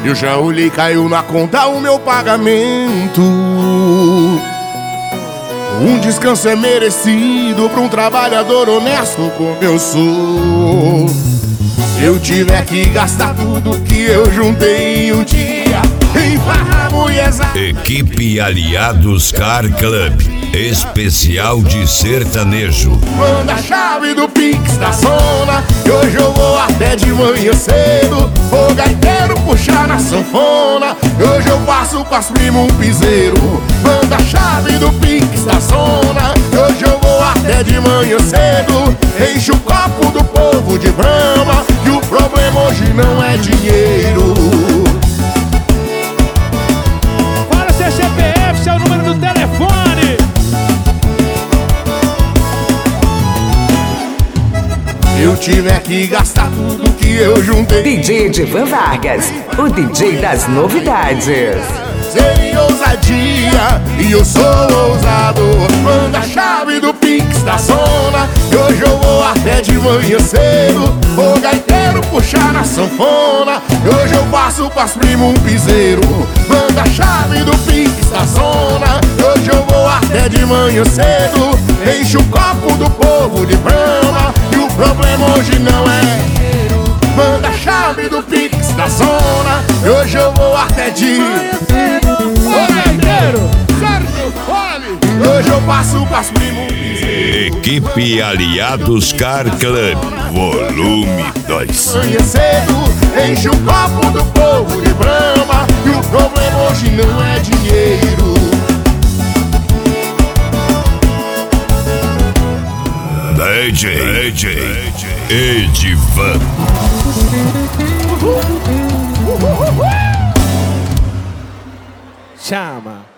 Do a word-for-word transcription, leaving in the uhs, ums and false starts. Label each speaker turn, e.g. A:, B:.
A: Eu já olhei, caiu na conta o meu pagamento. Um descanso é merecido pra um trabalhador honesto como eu sou. Se eu tiver que gastar tudo que eu juntei em um dia em farra, mulherzada.
B: Equipe Aliados Car Club, especial de sertanejo.
A: Manda a chave do Pix da zona, que hoje eu vou até de manhã cedo. O gaiteiro puxar na sanfona, que hoje eu faço pras primo um piseiro. Manda a chave do Pix da zona, que hoje eu vou até de manhã cedo. Enche o copo do povo de Brahma, que o problema hoje não é dinheiro.
C: Fala seu C P F, seu número do telefone.
A: Se eu tiver que gastar tudo que eu juntei.
D: D J Edivan Vargas, o D J das novidades.
A: Seria ousadia e eu sou ousado. Manda a chave do Pix da zona, que hoje eu vou até de manhã cedo. O gaiteiro puxar na sanfona, que hoje eu faço pras primo um piseiro. Manda a chave do Pix da zona, que hoje eu vou até de manhã cedo. Enche o copo do povo de Brahma, e o problema hoje não é. Manda a chave do Pix da zona, que hoje eu vou até de hoje eu passo pras primos.
B: Equipe Aliados Car Club, volume dois.
A: Manhã cedo, enche o copo do povo de Brahma, e o problema hoje não é dinheiro.
B: D J, D J Edivan.
C: Chama.